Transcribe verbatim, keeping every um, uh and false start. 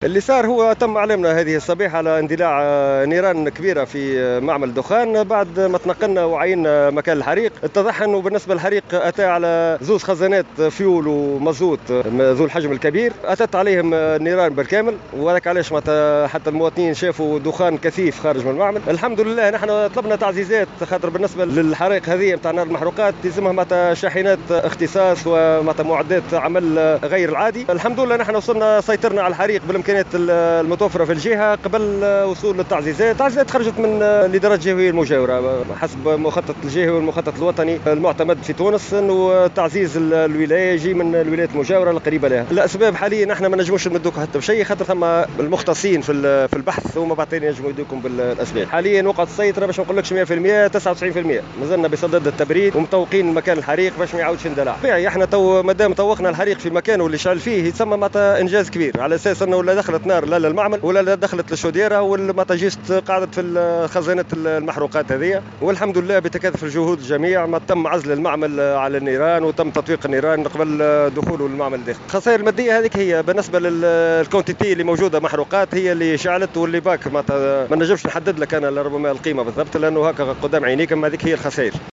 اللي صار هو تم علمنا هذه الصبيحة على اندلاع آه، نيران كبيرة في آه، معمل دخان. بعد ما تنقلنا وعينا مكان الحريق اتضح انه بالنسبة للحريق اتى على زوز خزانات فيول ومازوت آه، ذو الحجم الكبير، اتت عليهم آه، النيران بالكامل، وذلك علاش معناتها حتى المواطنين شافوا دخان كثيف خارج من المعمل. الحمد لله نحن طلبنا تعزيزات، خاطر بالنسبة للحرائق هذه نتاع نار المحروقات يلزمها معناتها شاحنات اختصاص ومعناتها معدات عمل آه، غير العادي. الحمد لله نحن وصلنا سيطرنا على الحريق بالامكانيات المتوفره في الجهه قبل وصول التعزيزات. التعزيزات خرجت من الادارات الجهويه المجاوره حسب مخطط الجهوي والمخطط الوطني المعتمد في تونس، انه تعزيز الولايه يجي من الولايات المجاوره القريبه لها. الاسباب حاليا نحن ما نجموش نمدوك حتى بشيء، خاطر ثم المختصين في في البحث هما بعدين ينجموا يدوكم بالاسباب. حاليا وقعت السيطره باش ما نقولكش مئة بالمئة، تسعة وتسعين بالمئة مازلنا بصدد التبريد ومطوقين مكان الحريق باش ما يعاودش يندلع. طبيعي احنا تو مادام طوقنا الحريق في مكانه اللي شعل فيه يتسمى معناتها انجاز كبير، على اساس انه لا دخلت نار لا للمعمل ولا دخلت للشوديره ولا جيست قاعدت في خزانه المحروقات هذه. والحمد لله بتكاتف الجهود الجميع ما تم عزل المعمل على النيران وتم تطويق النيران قبل دخوله للمعمل داخل. الخسائر الماديه هذيك هي بالنسبه للكونتيتي اللي موجوده محروقات هي اللي شعلت، واللي باك ما نجمش نحدد لك انا ربما القيمه بالضبط لانه هكا قدام عينيكم. هذيك هي الخسائر.